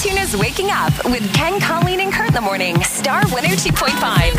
Fortuna's Waking Up with Ken, Colleen, and Kurt in the morning. Star 102.5.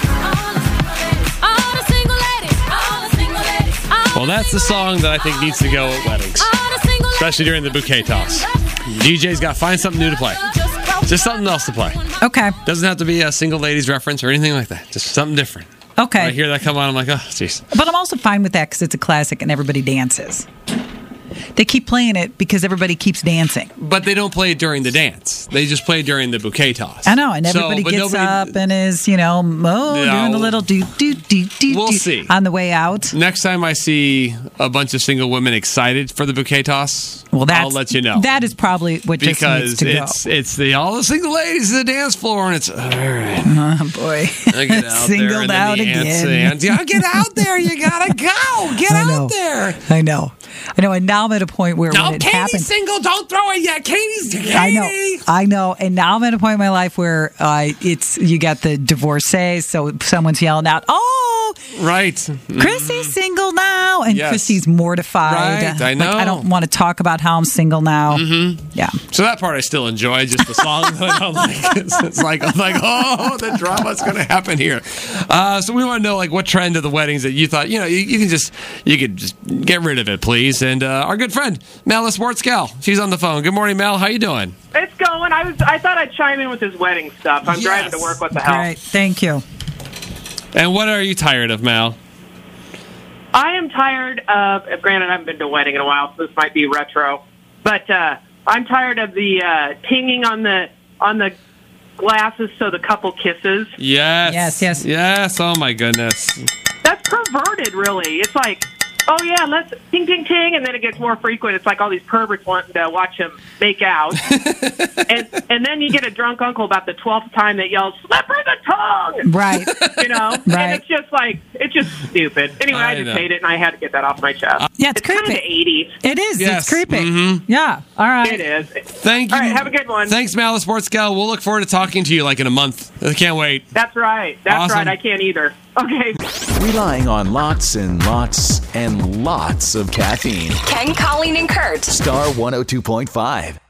Well, that's the song that I think needs to go at weddings, especially during the bouquet toss. DJ's got to find something new to play. Just something else to play. Okay. Doesn't have to be a single ladies reference or anything like that. Just something different. Okay. When I hear that come on, I'm like, oh, jeez. But I'm also fine with that because it's a classic and everybody dances. They keep playing it because everybody keeps dancing. But they don't play it during the dance. They just play it during the bouquet toss. I know, and everybody gets up and is, doing the little We'll see. on the way out. Next time I see a bunch of single women excited for the bouquet toss, I'll let you know. That is probably what just needs to go. It's all the single ladies at the dance floor, and it's all right. Oh boy, I get out singled there, out again. Get out there! You gotta go. Get out there. I know, and now I'm at a point where when it Katie's happens, single. Don't throw it yet. Katie. I know, and now I'm at a point in my life where you got the divorcee, so someone's yelling out, "Oh, right, Chrissy's single now," and Chrissy's mortified. Right, I know. I don't want to talk about how I'm single now. Mm-hmm. Yeah. So that part I still enjoy. Just the song that I don't like. It's like I'm like, oh, the drama's going to happen here. So we want to know what trend of the weddings that you thought you could just get rid of it, please. And our good friend Mel, the sports gal, she's on the phone. Good morning, Mel. How you doing? It's going. I thought I'd chime in with this wedding stuff. I'm driving to work. What the hell? Great. Thank you. And what are you tired of, Mal? I am tired of, granted, I haven't been to a wedding in a while, so this might be retro, but I'm tired of the pinging on the glasses so the couple kisses. Yes. Oh, my goodness. That's perverted, really. It's like, oh, yeah, let's ting, ting, ting, and then it gets more frequent. It's like all these perverts wanting to watch them make out. and then you get a drunk uncle about the 12th time that yells, slip her the tongue! Right. Right. And it's just it's just stupid. Anyway, I just hate it, and I had to get that off my chest. Yeah, it's creepy. Kind of the 80s. It is. Yes. It's creepy. Mm-hmm. Yeah. All right. It is. Thank you. All right, have a good one. Thanks, Mal, the sports gal. We'll look forward to talking to you in a month. I can't wait. That's right. Awesome. Right. I can't either. Okay. Relying on lots and lots and lots of caffeine. Ken, Colleen, and Kurt. Star 102.5.